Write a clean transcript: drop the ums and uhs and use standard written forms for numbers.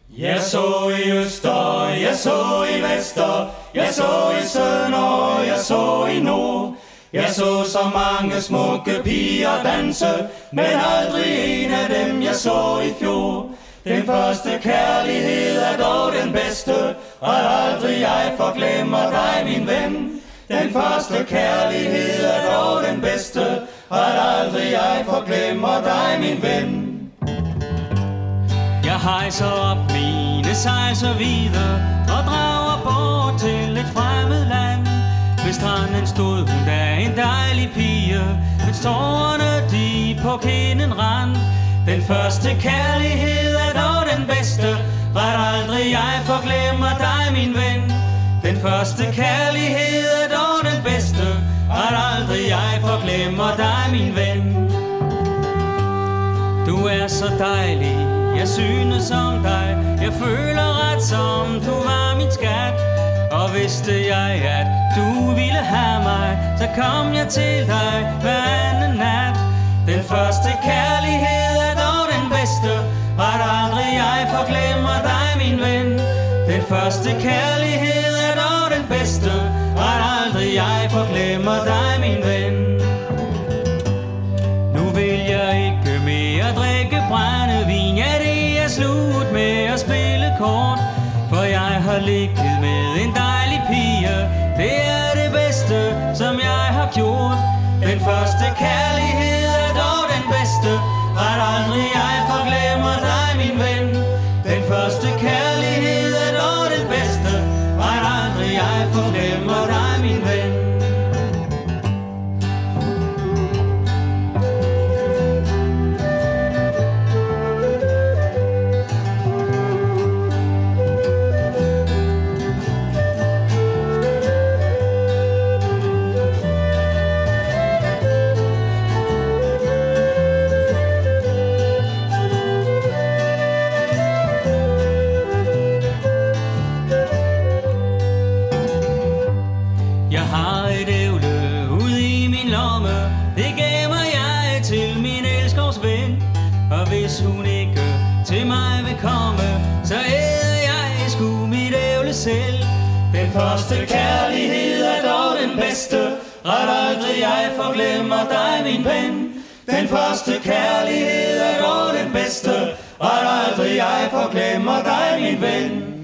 Jeg så i øster, jeg så i vester, jeg så i sønder, jeg så i nord. Jeg så så mange smukke piger danse, men aldrig en af dem jeg så i fjor. Den første kærlighed er dog den bedste, og aldrig jeg forglemmer dig, min ven. Den første kærlighed er dog den bedste, og aldrig jeg forglemmer dig, min ven. Jeg hejser op mine sejl så videre og drager bort til et fremmed land. Ved stranden stod hun der, en dejlig pige, med tårerne de på kinden rand. Den første kærlighed er dog den bedste, ret aldrig jeg forglemmer dig, min ven. Den første kærlighed er dog den bedste, ret aldrig jeg forglemmer dig, min ven. Du er så dejlig, jeg synes om dig, jeg føler ret som du var min skat. Og vidste jeg, at du ville have mig, så kom jeg til dig hver anden nat. Den første kærlighed er dog den bedste, ret aldrig jeg forglemmer dig, min ven. Den første kærlighed er dog den bedste, ret aldrig jeg forglemmer dig, min ven. Nu vil jeg ikke mere drikke brændevin, ja det er slut med at spille kort. For jeg har ligget med en dejlig pige, det er det bedste, som jeg har gjort. Den første kærlighed er dog den bedste, ret aldrig jeg forglemmer dig, min ven. Den første kærlighed er dog den bedste, ret aldrig jeg forglemmer dig, min ven. Jeg har et ævle ude i min lomme, det gemmer jeg til min elskovs ven. Og hvis hun ikke til mig vil komme, så æder jeg sgu mit ævle selv. Den første kærlighed er dog den bedste, ret aldrig jeg forglemmer dig, min ven. Den første kærlighed er dog den bedste, ret aldrig jeg forglemmer dig, min ven.